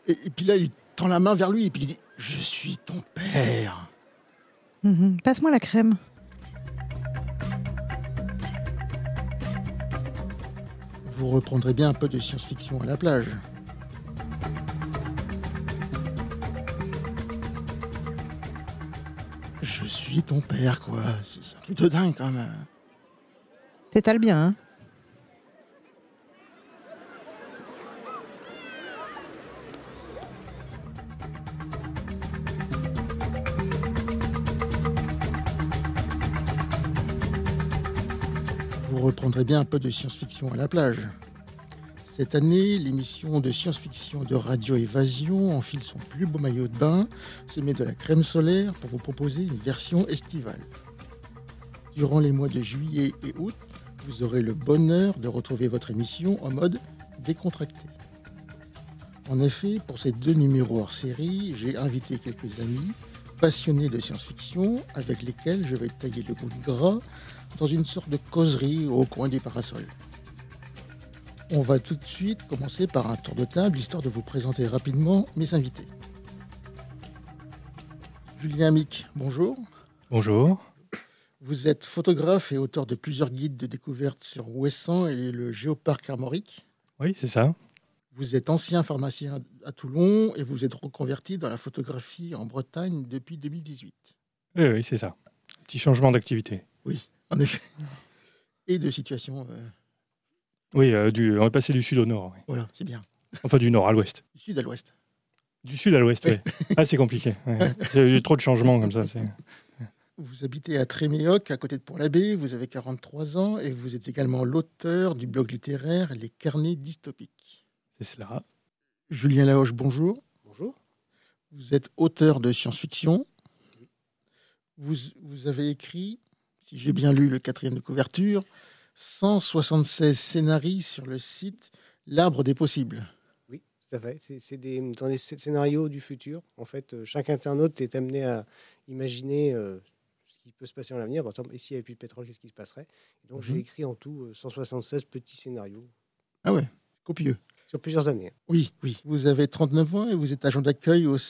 Et puis là, il tend la main vers lui et puis il dit « Je suis ton père ». Passe-moi la crème. Vous reprendrez bien un peu de science-fiction à la plage. Je suis ton père, quoi. C'est un truc de dingue, quand même. T'étales bien, hein? Vous reprendrez bien un peu de science-fiction à la plage. Cette année, l'émission de science-fiction de Radio Évasion enfile son plus beau maillot de bain, se met de la crème solaire pour vous proposer une version estivale. Durant les mois de juillet et août, vous aurez le bonheur de retrouver votre émission en mode décontracté. En effet, pour ces 2 numéros hors série, j'ai invité quelques amis passionnés de science-fiction avec lesquels je vais tailler le bout de gras dans une sorte de causerie au coin du parasol. On va tout de suite commencer par un tour de table, histoire de vous présenter rapidement mes invités. Julien Mick, bonjour. Bonjour. Vous êtes photographe et auteur de plusieurs guides de découverte sur Ouessant et le Géoparc Armorique. Oui, c'est ça. Vous êtes ancien pharmacien à Toulon et vous êtes reconverti dans la photographie en Bretagne depuis 2018. Oui, c'est ça. Petit changement d'activité. Oui, en effet. Et de situation... Oui, on est passé du sud au nord. Oui. Voilà, c'est bien. Enfin, du nord à l'ouest. Du sud à l'ouest. Du sud à l'ouest, oui. Ah, c'est compliqué. Ouais. Il y a eu trop de changements comme ça. Vous habitez à Tréméoc, à côté de Pont-l'Abbé, vous avez 43 ans et vous êtes également l'auteur du blog littéraire Les Carnets Dystopiques. C'est cela. Julien Laoche, bonjour. Bonjour. Vous êtes auteur de science-fiction. Vous avez écrit, si j'ai bien lu le 4e de couverture, 176 scénarios sur le site L'Arbre des Possibles. Oui, tout à fait. C'est dans les scénarios du futur. En fait, chaque internaute est amené à imaginer ce qui peut se passer dans l'avenir. Par exemple, ici, il n'y avait plus de pétrole, qu'est-ce qui se passerait? Et donc, j'ai écrit en tout 176 petits scénarios. Ah ouais, copieux. Sur plusieurs années. Oui. Vous avez 39 ans et vous êtes agent d'accueil au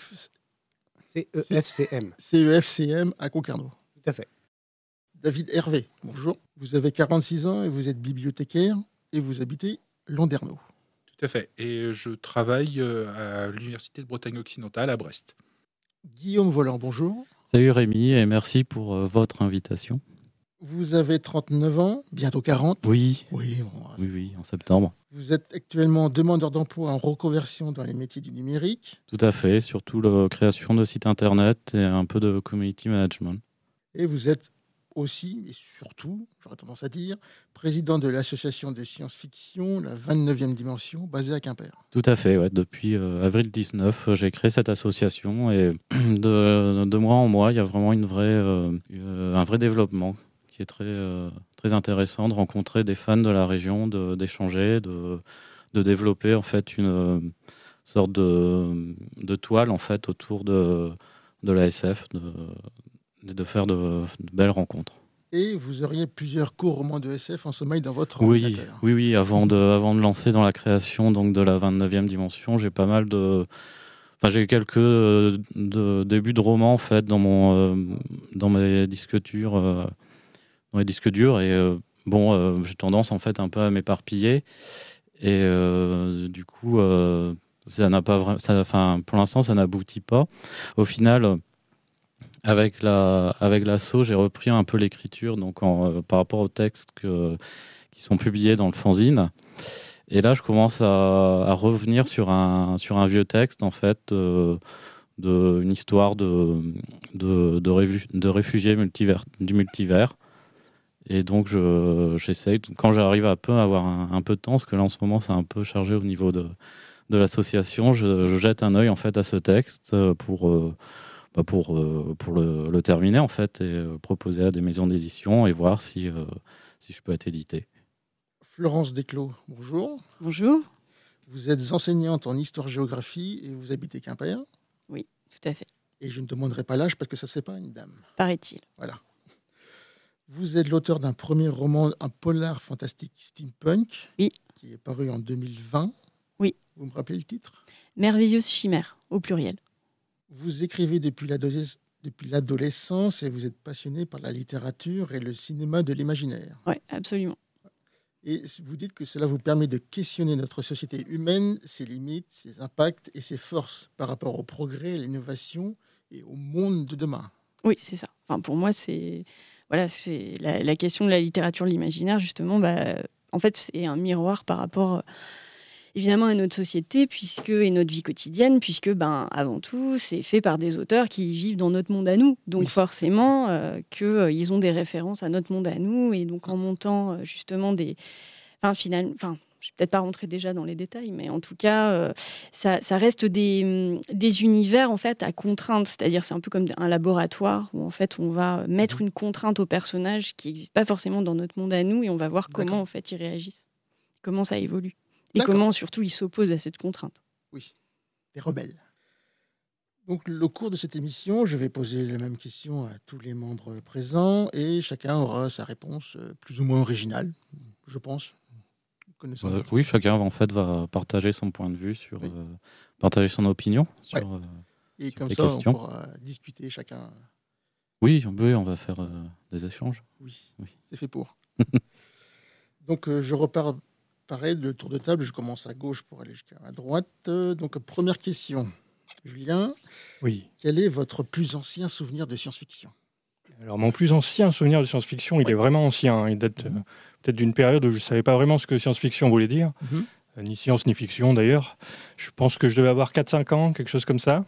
CEFCM à Concarneau. Tout à fait. David Hervé, bonjour. Vous avez 46 ans et vous êtes bibliothécaire et vous habitez Landerneau. Tout à fait. Et je travaille à l'Université de Bretagne occidentale à Brest. Guillaume Volant, bonjour. Salut Rémi et merci pour votre invitation. Vous avez 39 ans, bientôt 40. Oui, Oui, en septembre. Vous êtes actuellement demandeur d'emploi en reconversion dans les métiers du numérique. Tout à fait, surtout la création de sites internet et un peu de community management. Et vous êtes aussi, et surtout, j'aurais tendance à dire, président de l'association de science-fiction, la 29e dimension, basée à Quimper. Tout à fait, ouais. Depuis avril 19, j'ai créé cette association et de mois en mois, il y a vraiment un vrai développement qui est très intéressant de rencontrer des fans de la région, d'échanger, de développer en fait une sorte de toile en fait autour de la SF, de faire de belles rencontres. Et vous auriez plusieurs courts romans de SF en sommeil dans votre ordinateur. Oui, avant de lancer dans la création donc de la 29e dimension, j'ai pas mal de... Enfin, j'ai quelques débuts de romans en fait dans mes disques durs, et j'ai tendance en fait un peu à m'éparpiller et du coup ça n'a pas vraiment, pour l'instant ça n'aboutit pas. Au final, avec l'assaut, j'ai repris un peu l'écriture donc par rapport aux textes qui sont publiés dans le fanzine. Et là, je commence à revenir sur un vieux texte en fait d'une histoire de réfugiés du multivers. Et donc, j'essaye, quand j'arrive à avoir un peu de temps, parce que là, en ce moment, c'est un peu chargé au niveau de l'association, je jette un œil, en fait, à ce texte pour le terminer, en fait, et proposer à des maisons d'édition et voir si je peux être édité. Florence Desclos, bonjour. Bonjour. Vous êtes enseignante en histoire-géographie et vous habitez Quimper. Oui, tout à fait. Et je ne demanderai pas l'âge parce que ça ne se fait pas une dame. Paraît-il. Voilà. Vous êtes l'auteur d'un premier roman, un polar fantastique steampunk, oui, qui est paru en 2020. Oui. Vous me rappelez le titre ? Merveilleuse chimère, au pluriel. Vous écrivez depuis l'adolescence et vous êtes passionné par la littérature et le cinéma de l'imaginaire. Oui, absolument. Et vous dites que cela vous permet de questionner notre société humaine, ses limites, ses impacts et ses forces par rapport au progrès, à l'innovation et au monde de demain. Oui, c'est ça. Enfin, pour moi, c'est la question de la littérature, de l'imaginaire, justement. En fait, c'est un miroir par rapport, évidemment, à notre société et notre vie quotidienne, puisque, avant tout, c'est fait par des auteurs qui vivent dans notre monde à nous. Donc, forcément, qu'ils ont des références à notre monde à nous. Et donc, en montant, justement, je ne vais peut-être pas rentrer déjà dans les détails, mais en tout cas, ça reste des univers en fait à contrainte. C'est-à-dire, c'est un peu comme un laboratoire où en fait on va mettre une contrainte aux personnages qui n'existent pas forcément dans notre monde à nous, et on va voir comment en fait ils réagissent, comment ça évolue, et comment surtout ils s'opposent à cette contrainte. Oui, les rebelles. Donc, au cours de cette émission, je vais poser la même question à tous les membres présents et chacun aura sa réponse plus ou moins originale, je pense. Oui, chacun en fait va partager son point de vue partager son opinion sur et sur comme les ça, questions. on pourra discuter chacun. Oui, on va faire des échanges. Oui, c'est fait pour. Donc, je repars pareil, le tour de table. Je commence à gauche pour aller jusqu'à droite. Donc, première question. Julien, Oui. quel est votre plus ancien souvenir de science-fiction ? Alors, mon plus ancien souvenir de science-fiction, il est vraiment ancien. Il date peut-être d'une période où je ne savais pas vraiment ce que science-fiction voulait dire. Ni science, ni fiction, d'ailleurs. Je pense que je devais avoir 4-5 ans, quelque chose comme ça.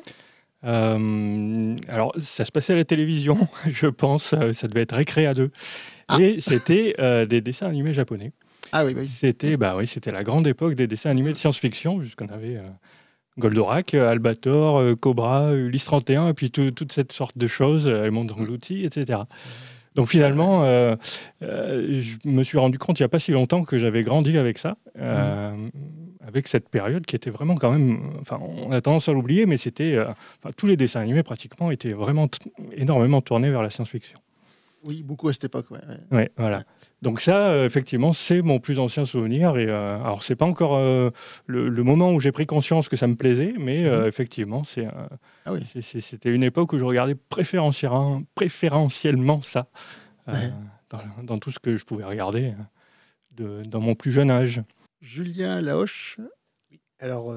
Alors, ça se passait à la télévision, je pense. Ça devait être Récré à 2. Et c'était des dessins animés japonais. Ah oui. C'était la grande époque des dessins animés de science-fiction, puisqu'on avait Goldorak, Albator, Cobra, Ulysse 31, et puis toute cette sorte de choses, les mondes engloutis, etc. Donc finalement, je me suis rendu compte il n'y a pas si longtemps que j'avais grandi avec ça, avec cette période qui était vraiment quand même... Enfin, on a tendance à l'oublier, mais c'était... tous les dessins animés pratiquement étaient vraiment énormément tournés vers la science-fiction. Oui, beaucoup à cette époque. Ouais, voilà. Donc ça, effectivement, c'est mon plus ancien souvenir. Et alors, c'est pas encore le moment où j'ai pris conscience que ça me plaisait, mais effectivement, c'était une époque où je regardais préférentiellement ça, dans tout ce que je pouvais regarder dans mon plus jeune âge. Julien Laoche. Oui. Alors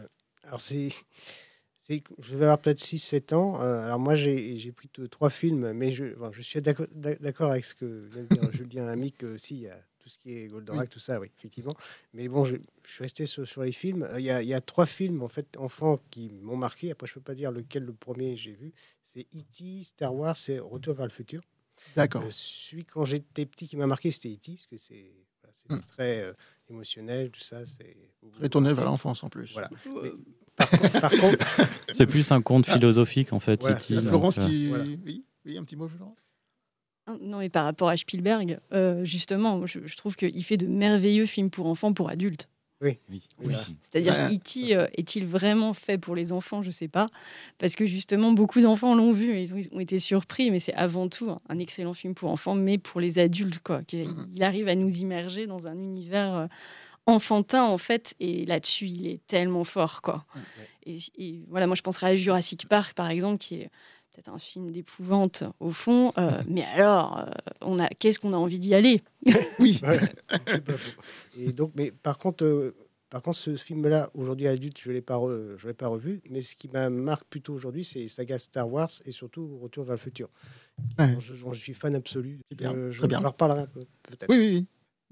je vais avoir peut-être 6-7 ans. Alors moi, j'ai pris 3 films, mais je suis d'accord avec ce que vient de dire Julien Amic aussi. Il y a tout ce qui est Goldorak, tout ça, oui, effectivement. Mais bon, je suis resté sur les films. Il y a 3 films, en fait, enfants qui m'ont marqué. Après, je ne peux pas dire lequel le premier j'ai vu. C'est E.T., Star Wars et Retour vers le futur. D'accord. Celui, quand j'étais petit, qui m'a marqué, c'était E.T., parce que c'est très émotionnel, tout ça. C'est très tourné vers l'enfance, en plus. Voilà. Mais, par contre, c'est plus un conte philosophique en fait. Voilà, c'est Florence qui... Voilà. Oui, un petit mot, Florence. Non, mais par rapport à Spielberg, justement, je trouve qu'il fait de merveilleux films pour enfants, pour adultes. Oui. C'est-à-dire E.T. Est-il vraiment fait pour les enfants ? Je ne sais pas. Parce que justement, beaucoup d'enfants l'ont vu et ils ont été surpris. Mais c'est avant tout un excellent film pour enfants, mais pour les adultes, quoi. Il arrive à nous immerger dans un univers enfantin, en fait. Et là-dessus, il est tellement fort, quoi. Et voilà, moi, je penserais à Jurassic Park, par exemple, qui est peut-être un film d'épouvante au fond, mais alors, qu'est-ce qu'on a envie d'y aller ? Oui. C'est pas faux. Et donc, mais par contre, ce film-là, aujourd'hui adulte, je l'ai pas revu. Mais ce qui me marque plutôt aujourd'hui, c'est les sagas Star Wars et surtout Retour vers le futur. Je suis fan absolu. Très bien. Je leur reparlerai un peu, peut-être. Oui. David ?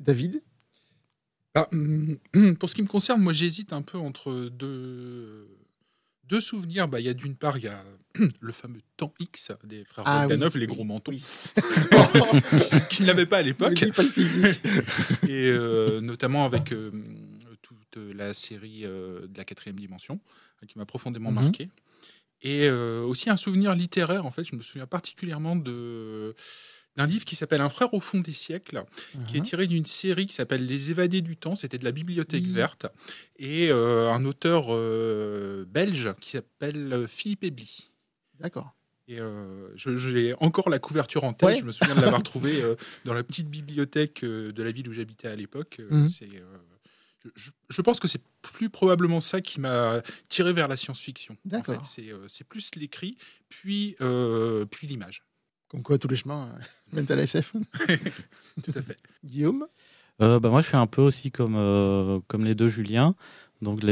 Pour ce qui me concerne, moi, j'hésite un peu entre deux souvenirs. Il y a d'une part, il y a le fameux Temps X des frères Bogdanov, les gros mentons, qu'ils n'avaient pas à l'époque. Pas le physique. Et notamment avec toute la série de la 4e dimension, qui m'a profondément marqué. Et aussi un souvenir littéraire, en fait, je me souviens particulièrement d'un livre qui s'appelle Un frère au fond des siècles, qui est tiré d'une série qui s'appelle Les Évadés du temps, c'était de la Bibliothèque verte, et un auteur belge qui s'appelle Philippe Ebli. D'accord. Et j'ai encore la couverture en tête, je me souviens de l'avoir trouvé dans la petite bibliothèque de la ville où j'habitais à l'époque. Je pense que c'est plus probablement ça qui m'a tiré vers la science-fiction. D'accord. En fait, c'est plus l'écrit, puis l'image. Comme quoi, tous les chemins mènent à la SF. Tout à fait. Guillaume? Moi, je suis un peu aussi comme les deux Julien. Donc,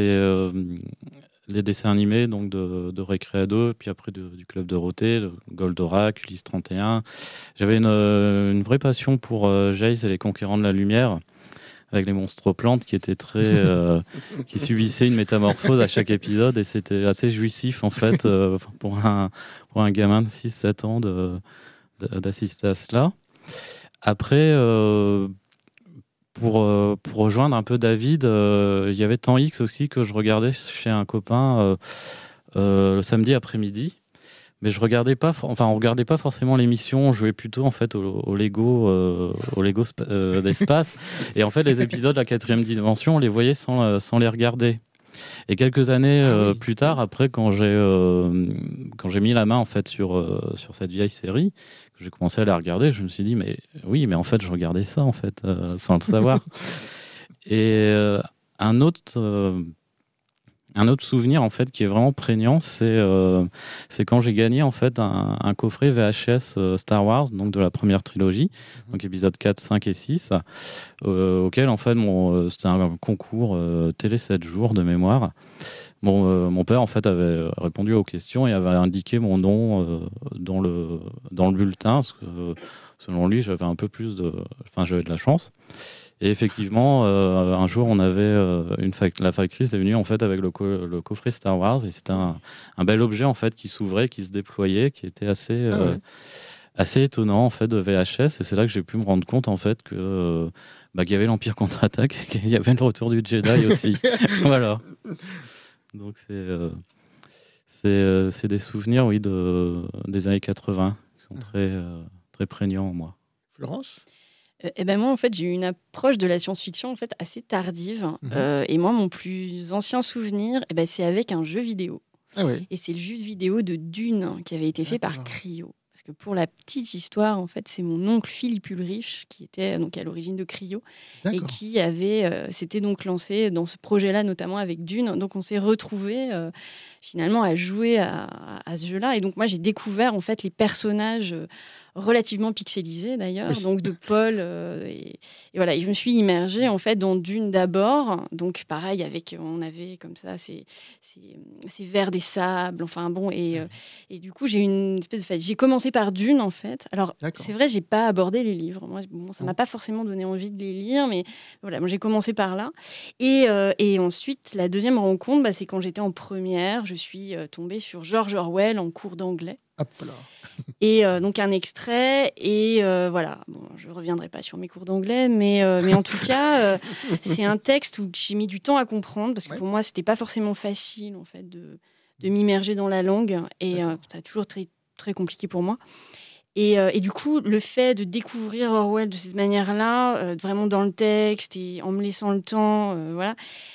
les dessins animés donc de Récréado, puis après du Club Dorothée, le Goldorak, Ulysse 31. J'avais une vraie passion pour Jace et les Conquérants de la Lumière, avec les monstres plantes qui étaient qui subissaient une métamorphose à chaque épisode, et c'était assez jouissif en fait pour un gamin de 6-7 ans d'assister à cela. Après, pour rejoindre un peu David, il y avait Temps X aussi que je regardais chez un copain le samedi après-midi. Mais on regardait pas forcément l'émission, on jouait plutôt en fait au Lego d'espace. Et en fait, les épisodes de la 4e dimension, on les voyait sans les regarder. Et quelques années plus tard, après, quand j'ai mis la main en fait sur cette vieille série, que j'ai commencé à la regarder, je me suis dit mais en fait, je regardais ça en fait sans le savoir. Et un autre souvenir en fait qui est vraiment prégnant, c'est quand j'ai gagné en fait un coffret VHS Star Wars, donc de la première trilogie, donc épisodes 4, 5 et 6, auquel en fait c'était un concours télé 7 jours de mémoire. Mon père en fait avait répondu aux questions et avait indiqué mon nom dans le bulletin, parce que selon lui j'avais j'avais de la chance. Et effectivement, un jour, on avait la factrice est venue en fait avec le coffret Star Wars, et c'était un bel objet en fait qui s'ouvrait, qui se déployait, qui était assez étonnant en fait de VHS. Et c'est là que j'ai pu me rendre compte en fait qu'il y avait l'Empire contre-attaque, et qu'il y avait le retour du Jedi aussi. Voilà. Donc c'est des souvenirs des années 80 qui sont très très prégnants en moi. Florence? Moi, en fait, j'ai eu une approche de la science-fiction en fait assez tardive. Et moi, mon plus ancien souvenir, c'est avec un jeu vidéo. Ah oui. Et c'est le jeu vidéo de Dune qui avait été fait par Cryo. Parce que pour la petite histoire, en fait, c'est mon oncle Philippe Ulrich qui était donc à l'origine de Cryo et qui s'était donc lancé dans ce projet-là, notamment avec Dune. Donc, on s'est retrouvés finalement à jouer à ce jeu-là. Et donc, moi, j'ai découvert en fait les personnages relativement pixelisés d'ailleurs, donc de Paul et voilà. Et je me suis immergée en fait dans Dune d'abord. Donc, pareil, on avait comme ça ces vers des sables. Enfin bon, et du coup, j'ai commencé par Dune en fait. Alors, c'est vrai, j'ai pas abordé les livres. Moi, ça m'a pas forcément donné envie de les lire, mais voilà, moi j'ai commencé par là. Et ensuite, la deuxième rencontre, c'est quand j'étais en première. Je suis tombée sur George Orwell en cours d'anglais. Hop là. Et donc un extrait, et voilà. Bon, je ne reviendrai pas sur mes cours d'anglais, mais en tout cas, c'est un texte où j'ai mis du temps à comprendre, parce que pour moi, ce n'était pas forcément facile en fait, de m'immerger dans la langue, et c'est toujours très, très compliqué pour moi. Et du coup, le fait de découvrir Orwell de cette manière-là, vraiment dans le texte, et en me laissant le temps, voilà.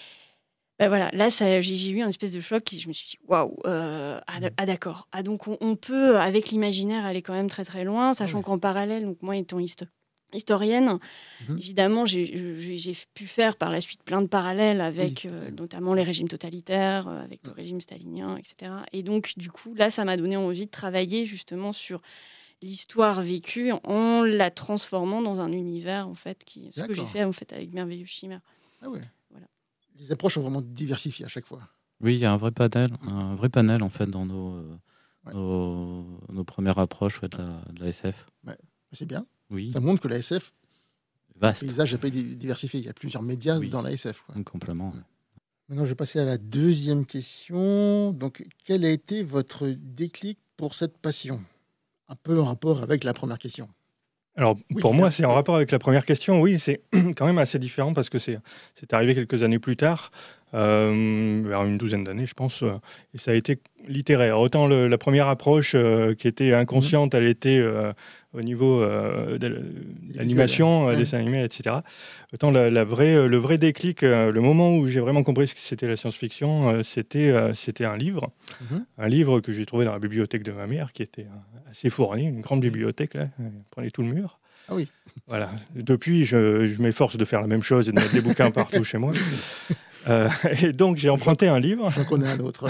Voilà, là, j'ai eu un espèce de choc et je me suis dit, waouh, d'accord. Donc, on peut, avec l'imaginaire, aller quand même très, très loin, sachant qu'en parallèle, donc moi étant historienne, évidemment, j'ai pu faire par la suite plein de parallèles avec notamment les régimes totalitaires, avec le régime stalinien, etc. Et donc, du coup, là, ça m'a donné envie de travailler justement sur l'histoire vécue en la transformant dans un univers, en fait, ce que j'ai fait en fait, avec Merveilleuse Chimère. Ah ouais. Les approches sont vraiment diversifiées à chaque fois. Oui, il y a un vrai panel en fait dans nos premières approches de la SF. Ouais. C'est bien. Oui. Ça montre que la SF, vaste. Le paysage n'est pas diversifié. Il y a plusieurs médias dans la SF. Complètement. Maintenant, je vais passer à la deuxième question. Donc, quel a été votre déclic pour cette passion? Un peu en rapport avec la première question. Alors, pour moi, c'est en rapport avec la première question. Oui, c'est quand même assez différent parce que c'est arrivé quelques années plus tard, vers une douzaine d'années, je pense, et ça a été littéraire. Autant la première approche qui était inconsciente, elle était au niveau de l'animation, dessin animé, etc. Autant le vrai déclic, le moment où j'ai vraiment compris ce que c'était la science-fiction, c'était un livre. Un livre que j'ai trouvé dans la bibliothèque de ma mère, qui était assez fournie, une grande bibliothèque, là, prenait tout le mur. Ah oui. Voilà. Depuis, je m'efforce de faire la même chose et de mettre des bouquins partout chez moi. Et donc, j'ai emprunté un livre. J'en connais un autre.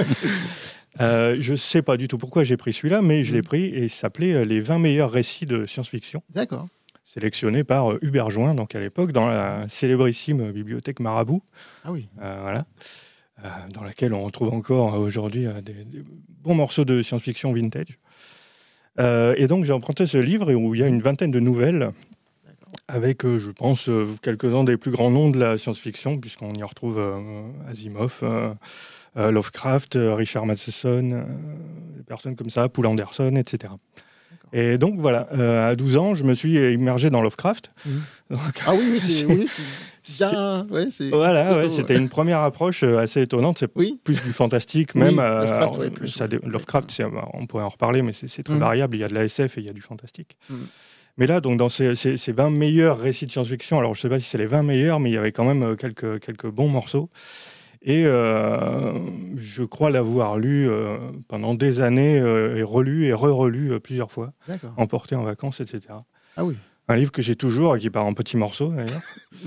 Je ne sais pas du tout pourquoi j'ai pris celui-là, mais je l'ai pris et il s'appelait « Les 20 meilleurs récits de science-fiction ». D'accord. Sélectionné par Hubert Join, donc à l'époque, dans la célébrissime bibliothèque Marabout. Ah oui. Voilà. Dans laquelle on retrouve encore aujourd'hui des bons morceaux de science-fiction vintage. Et donc j'ai emprunté ce livre où il y a une vingtaine de nouvelles avec, je pense, quelques-uns des plus grands noms de la science-fiction, puisqu'on y retrouve Asimov, Lovecraft, Richard Matheson, des personnes comme ça, Poul Anderson, etc. Et donc voilà, à 12 ans, je me suis immergé dans Lovecraft. Donc, ah oui, c'est bien. Ouais, voilà, c'était une première approche assez étonnante. C'est plus du fantastique, même. Lovecraft, on pourrait en reparler, mais c'est très variable. Il y a de la SF et il y a du fantastique. Mais là, donc, dans ces 20 meilleurs récits de science-fiction, alors je ne sais pas si c'est les 20 meilleurs, mais il y avait quand même quelques bons morceaux. Et je crois l'avoir lu pendant des années et relu et re-relu plusieurs fois, emporté en vacances, etc. Ah oui. Un livre que j'ai toujours et qui part en petits morceaux, d'ailleurs.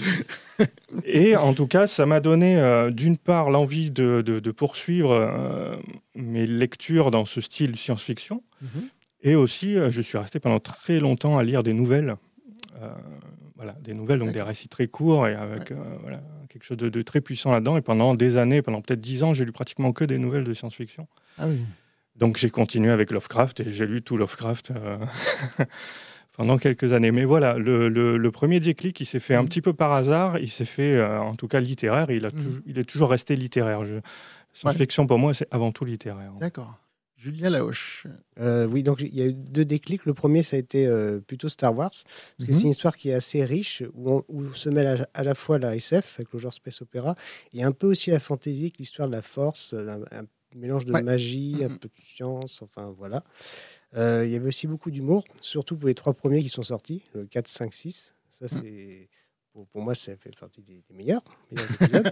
Et en tout cas, ça m'a donné d'une part l'envie de poursuivre mes lectures dans ce style science-fiction. Et aussi, je suis resté pendant très longtemps à lire des nouvelles. Voilà, des nouvelles, donc des récits très courts et avec quelque chose de très puissant là-dedans. Et pendant des années, pendant peut-être 10 ans, j'ai lu pratiquement que des nouvelles de science-fiction. Ah oui. Donc j'ai continué avec Lovecraft et j'ai lu tout Lovecraft pendant quelques années. Mais voilà, le premier déclic, il s'est fait un petit peu par hasard. Il s'est fait, en tout cas, littéraire. Il est toujours resté littéraire. Science-fiction, pour moi, c'est avant tout littéraire. D'accord. Julien Laoche. Oui, donc il y a eu 2 déclics. Le premier, ça a été plutôt Star Wars, parce que c'est une histoire qui est assez riche, où se mêle à la fois la SF, avec le genre space opéra, et un peu aussi la fantasy, avec l'histoire de la force, un mélange de magie, un peu de science, enfin voilà. Il y avait aussi beaucoup d'humour, surtout pour les 3 premiers qui sont sortis, le 4, 5, 6. Ça, c'est... Pour moi, ça fait partie des meilleurs épisodes.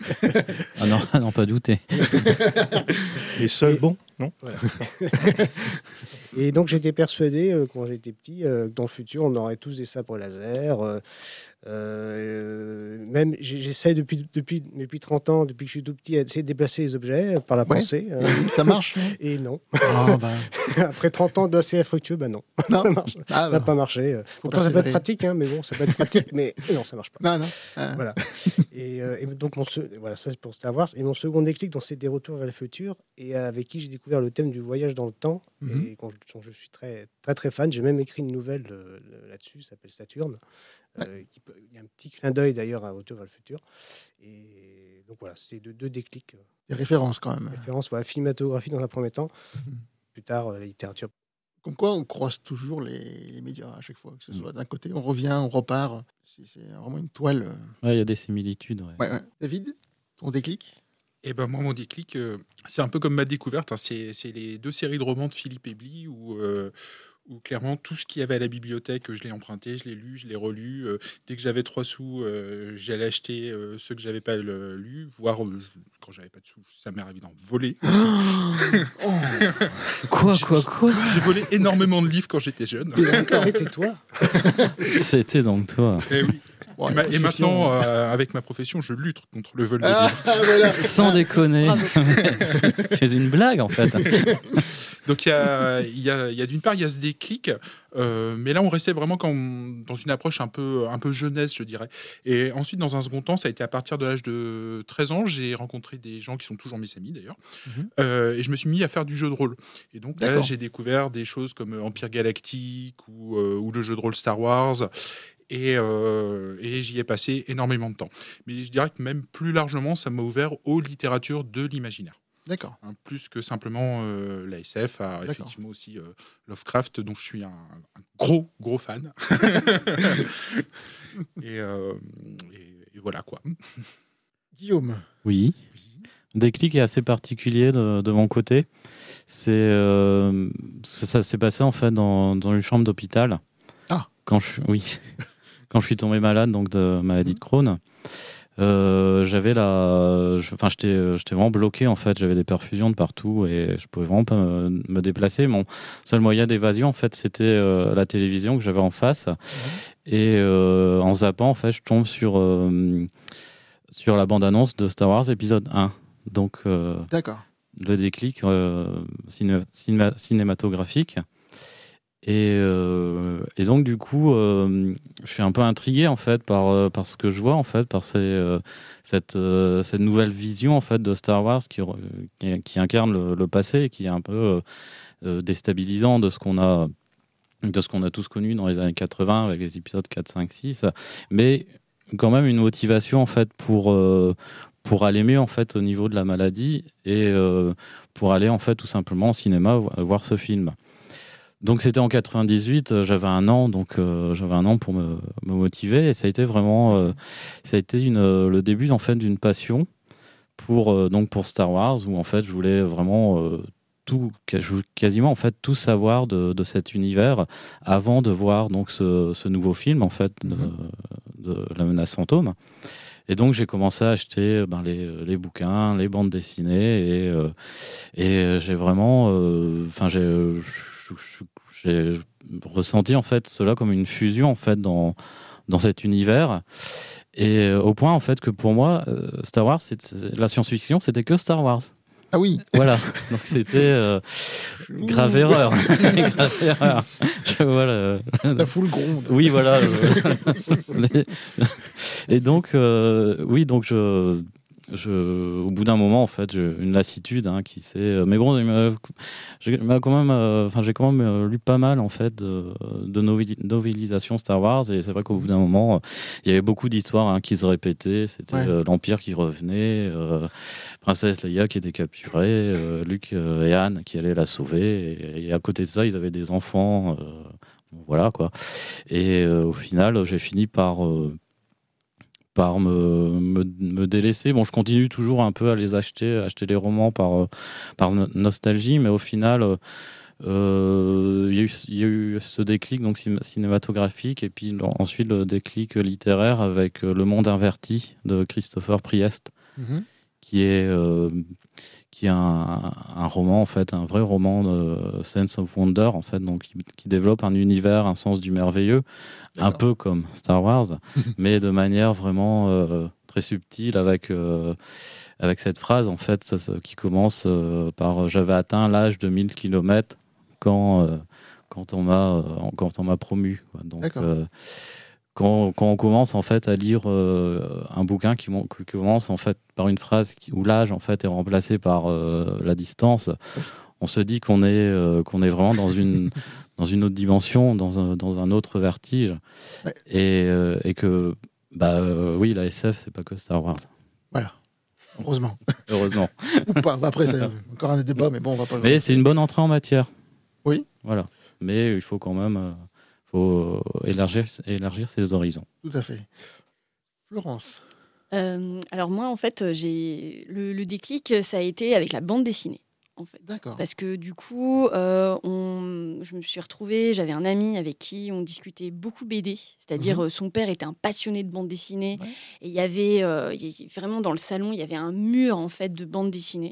Ah non, pas douter. Les seuls bons, non ? Voilà. Et donc, j'étais persuadé, quand j'étais petit, que dans le futur, on aurait tous des sabres laser. Même, j'essaie depuis 30 ans, depuis que je suis tout petit, à essayer de déplacer les objets par la pensée. Ça marche. Et non. Oh, Après 30 ans d'assez infructueux, non. Ça marche. Ça n'a pas marché. Pourtant, ça peut être pratique, mais bon, ça peut être pratique, mais non, ça marche pas. Non. Voilà. Et donc, voilà, ça c'est pour Star Wars. Et mon second déclic, donc, c'est des retours vers le futur, et avec qui j'ai découvert le thème du voyage dans le temps, et dont je suis très, très, très fan. J'ai même écrit une nouvelle là-dessus, ça s'appelle Saturne. Il y a un petit clin d'œil d'ailleurs à Retour vers le futur. Et donc voilà, c'est 2 déclics. Des références quand même. Références, voilà, cinématographie dans un premier temps, plus tard la littérature. Comme quoi, on croise toujours les médias à chaque fois, que ce soit d'un côté, on revient, on repart. C'est vraiment une toile. Ouais, il y a des similitudes. Ouais. David, ton déclic ? Eh ben moi, mon déclic, c'est un peu comme ma découverte. C'est les 2 séries de romans de Philippe Ebli où clairement tout ce qu'il y avait à la bibliothèque, je l'ai emprunté, je l'ai lu, je l'ai relu. Dès que j'avais 3 sous, j'allais acheter ceux que j'avais pas lus, voire quand j'avais pas de sous, ça m'est arrivé d'en voler. Quoi J'ai volé énormément de livres quand j'étais jeune. C'était toi. C'était donc toi. Et oui. Bon, et maintenant, avec ma profession, je lutte contre le vol de livres. Voilà. Sans déconner. C'est une blague, en fait. Donc, il y a d'une part, il y a ce déclic, mais là, on restait vraiment dans une approche un peu jeunesse, je dirais. Et ensuite, dans un second temps, ça a été à partir de l'âge de 13 ans, j'ai rencontré des gens qui sont toujours mes amis, d'ailleurs, et je me suis mis à faire du jeu de rôle. Et donc, là, j'ai découvert des choses comme Empire Galactique ou le jeu de rôle Star Wars. Et j'y ai passé énormément de temps. Mais je dirais que même plus largement, ça m'a ouvert aux littératures de l'imaginaire. D'accord. Plus que simplement la SF, effectivement aussi Lovecraft, dont je suis un gros fan. et voilà quoi. Guillaume. Oui. Le déclic est assez particulier de mon côté. Ça s'est passé en fait dans une chambre d'hôpital. Ah. Quand je suis tombé malade, donc de maladie de Crohn. j'avais j'étais vraiment bloqué en fait. J'avais des perfusions de partout et je pouvais vraiment pas me déplacer. Mon seul moyen d'évasion en fait, c'était la télévision que j'avais en face. Et en zappant en fait, je tombe sur la bande-annonce de Star Wars épisode 1. Donc D'accord. le déclic cinématographique. Et donc du coup, je suis un peu intrigué en fait par ce que je vois en fait, par cette nouvelle vision en fait de Star Wars qui incarne le passé et qui est un peu déstabilisant de ce qu'on a tous connu dans les années 80 avec les épisodes 4, 5, 6, mais quand même une motivation en fait pour aller mieux en fait au niveau de la maladie et pour aller en fait tout simplement au cinéma voir ce film. Donc c'était en 98, j'avais un an, donc j'avais un an pour me motiver et ça a été vraiment le début en fait d'une passion pour Star Wars où en fait je voulais vraiment quasiment en fait tout savoir de cet univers avant de voir donc ce nouveau film en fait de La Menace Fantôme. Et donc j'ai commencé à acheter les bouquins, les bandes dessinées et j'ai vraiment j'ai ressenti en fait cela comme une fusion en fait dans cet univers et au point en fait que pour moi Star Wars la science-fiction c'était que Star Wars. Ah oui. Voilà, donc c'était grave erreur. Grave erreur. Voilà. La foule gronde. Oui, voilà. Et donc, oui, donc au bout d'un moment, en fait, j'ai une lassitude qui s'est. Mais bon, j'ai quand même lu pas mal en fait de novélisations Star Wars, et c'est vrai qu'au bout d'un moment, il y avait beaucoup d'histoires qui se répétaient. C'était l'Empire qui revenait, Princesse Leia qui était capturée, Luke et Han qui allaient la sauver, et à côté de ça, ils avaient des enfants. Voilà quoi. Et au final, j'ai fini par me délaisser. Bon, je continue toujours un peu à les acheter les romans par nostalgie, mais au final, il y a eu ce déclic donc cinématographique et puis ensuite le déclic littéraire avec Le Monde Inverti de Christopher Priest, qui est un roman en fait, un vrai roman de Sense of Wonder en fait, donc qui développe un univers, un sens du merveilleux, un peu comme Star Wars, mais de manière vraiment très subtile avec cette phrase en fait qui commence par j'avais atteint l'âge de 1000 km quand on m'a promu. Donc quand on commence en fait à lire un bouquin qui commence en fait par une phrase où l'âge en fait est remplacé par la distance, on se dit qu'on est vraiment dans une autre dimension, dans un autre vertige, et que oui, la SF c'est pas que Star Wars. Voilà. Heureusement. Heureusement. Ou pas. Après c'est encore un débat, mais bon, on va pas. Mais c'est une bonne entrée en matière. Oui. Voilà. Mais il faut quand même élargir ses horizons. Tout à fait. Florence. Alors moi, en fait, j'ai le déclic, ça a été avec la bande dessinée. En fait. D'accord. Parce que du coup, je me suis retrouvée, j'avais un ami avec qui on discutait beaucoup BD, c'est-à-dire son père était un passionné de bande dessinée, et il y avait vraiment dans le salon, il y avait un mur en fait de bande dessinée.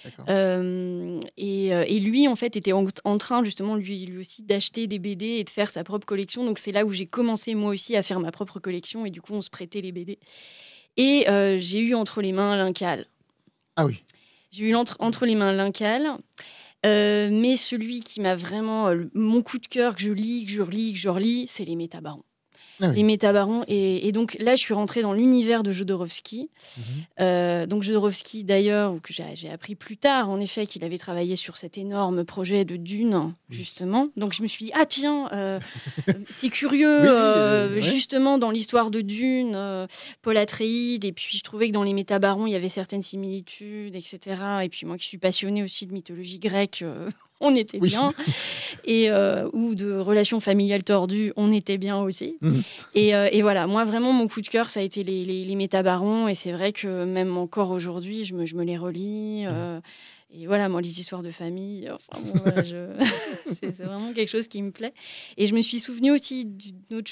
Et lui en fait était en train justement lui aussi d'acheter des BD et de faire sa propre collection, donc c'est là où j'ai commencé moi aussi à faire ma propre collection, et du coup on se prêtait les BD. Et j'ai eu entre les mains l'Incal. Ah oui. J'ai eu entre les mains l'Incal, mais celui qui m'a vraiment... mon coup de cœur que je lis, que je relis, c'est les Métabarons. Ah oui. Les Métabarons. Et donc là, je suis rentrée dans l'univers de Jodorowsky. Donc Jodorowsky, d'ailleurs, que j'ai appris plus tard, en effet, qu'il avait travaillé sur cet énorme projet de Dune, justement. Donc je me suis dit, ah tiens, c'est curieux, justement, dans l'histoire de Dune, Paul Atreides, et puis je trouvais que dans les Métabarons, il y avait certaines similitudes, etc. Et puis moi qui suis passionnée aussi de mythologie grecque... on était bien, et ou de relations familiales tordues, on était bien aussi. Et voilà, moi vraiment mon coup de cœur, ça a été les Métabarons, et c'est vrai que même encore aujourd'hui, je me les relis. Et voilà, moi les histoires de famille, enfin bon, voilà, c'est vraiment quelque chose qui me plaît. Et je me suis souvenue aussi d'une autre chose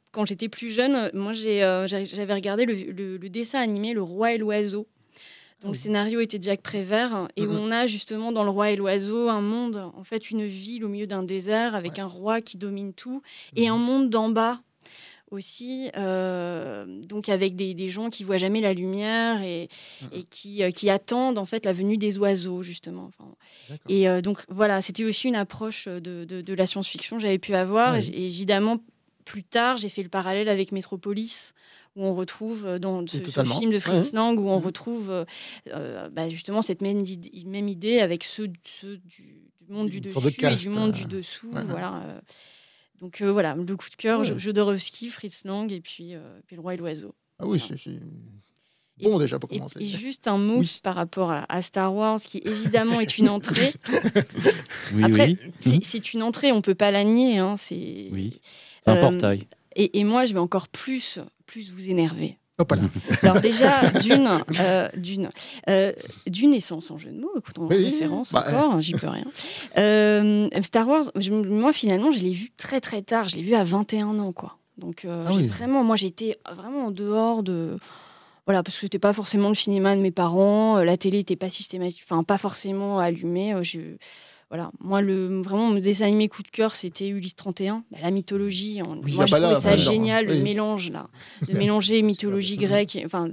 quand j'étais plus jeune, moi j'avais regardé le dessin animé Le Roi et l'Oiseau, dont le scénario était de Jacques Prévert, et où on a justement dans Le Roi et l'Oiseau un monde, en fait une ville au milieu d'un désert avec un roi qui domine tout, et un monde d'en bas aussi, donc avec des gens qui voient jamais la lumière et qui attendent en fait la venue des oiseaux justement. Enfin, et donc voilà, c'était aussi une approche de la science-fiction que j'avais pu avoir. Et évidemment, plus tard, j'ai fait le parallèle avec Metropolis, où on retrouve dans ce film de Fritz Lang, où on retrouve justement cette même idée avec ceux du monde du dessus et du monde du dessous. Voilà. Donc voilà, le coup de cœur, Jodorowsky, Fritz Lang et puis Le Roi et l'Oiseau. Ah oui, c'est bon déjà pour commencer. Et juste un mot par rapport à Star Wars, qui évidemment est une entrée. Après, c'est une entrée, on ne peut pas la nier. Hein, c'est un portail. Et moi, je vais encore plus vous énerver. Hop là. Alors déjà, Dune est sans jeu de mots, écoutons référence encore, j'y peux rien. Star Wars, moi finalement, je l'ai vu très très tard, je l'ai vu à 21 ans, quoi. Donc moi j'étais vraiment en dehors de... Voilà, parce que c'était pas forcément le cinéma de mes parents, la télé était pas systématique, enfin pas forcément allumée. Voilà, moi, vraiment, mon dessin animé coup de cœur, c'était Ulysse 31, la mythologie. Moi, je trouvais ça génial, le mélange, là, de mélanger mythologie grecque,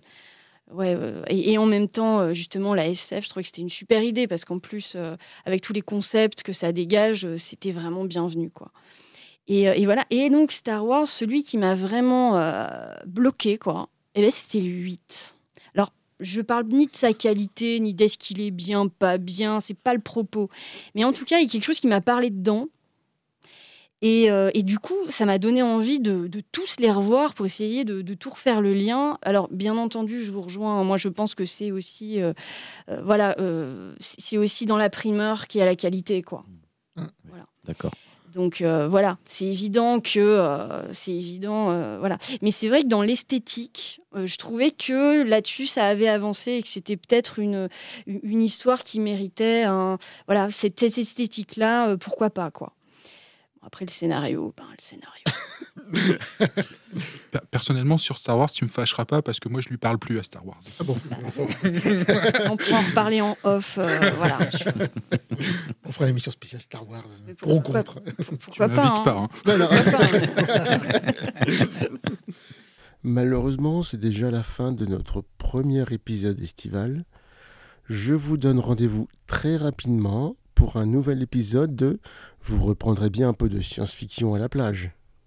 et en même temps, justement, la SF, je trouvais que c'était une super idée, parce qu'en plus, avec tous les concepts que ça dégage, c'était vraiment bienvenu, quoi. Et voilà. Et donc, Star Wars, celui qui m'a vraiment bloqué, quoi, c'était le 8. Je parle ni de sa qualité, ni d'est-ce qu'il est bien, pas bien, c'est pas le propos. Mais en tout cas, il y a quelque chose qui m'a parlé dedans. Et du coup, ça m'a donné envie de tous les revoir pour essayer de tout refaire le lien. Alors, bien entendu, je vous rejoins. Moi, je pense que c'est aussi, c'est aussi dans la primeur qu'il y a la qualité, quoi. Voilà. D'accord. Donc voilà, c'est évident que voilà. Mais c'est vrai que dans l'esthétique, je trouvais que là-dessus ça avait avancé et que c'était peut-être une histoire qui méritait cette esthétique-là. Pourquoi pas, quoi. Après le scénario. Personnellement, sur Star Wars, tu me fâcheras pas parce que moi, je lui parle plus à Star Wars. Ah bon. On pourra en reparler en off. Voilà. On fera une émission spéciale Star Wars. Pour ou contre. Pourquoi pas, pas. Malheureusement, c'est déjà la fin de notre premier épisode estival. Je vous donne rendez-vous très rapidement pour un nouvel épisode de « Vous reprendrez bien un peu de science-fiction à la plage ».